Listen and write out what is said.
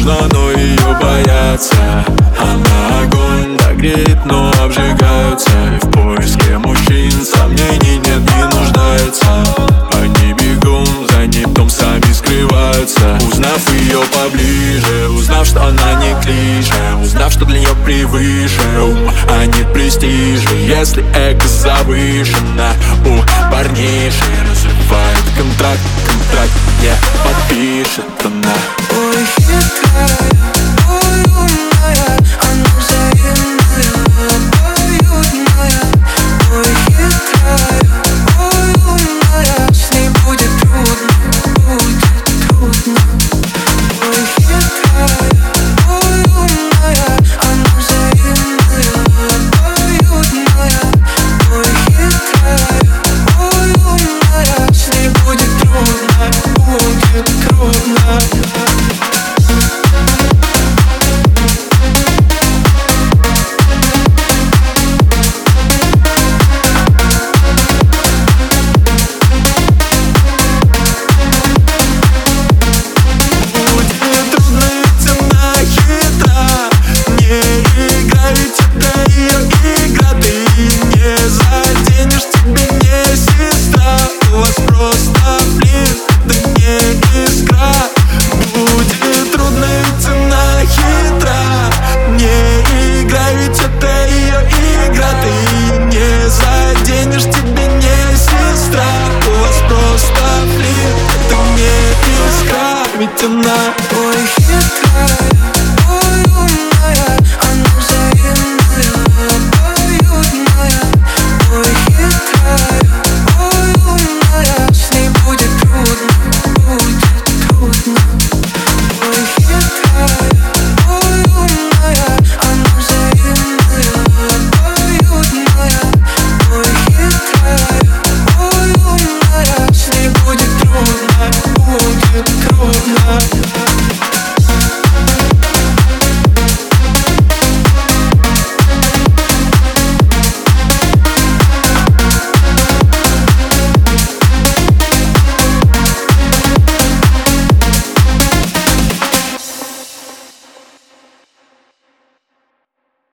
нужна, но ее боятся. Она огонь догреет, но обжигаются. И в поиске мужчин сомнений нет, не нуждается. Они бегом за ней, потом сами скрываются. Узнав ее поближе, узнав, что она не клише, узнав, что для нее превыше ум, а не престижа. Если эго завышено у парниши, разрывает контракт, не подпишет она. Ой, хитрая, ой, умная, она взаимная, обоюдная. Ой, хитрая, ой, умная, с ней будет трудно. Ой, хитрая, ой, умная, она взаимная, обоюдная. Ой, хитрая, ой, умная, с ней будет трудно. Ведь она, ой, хитрая.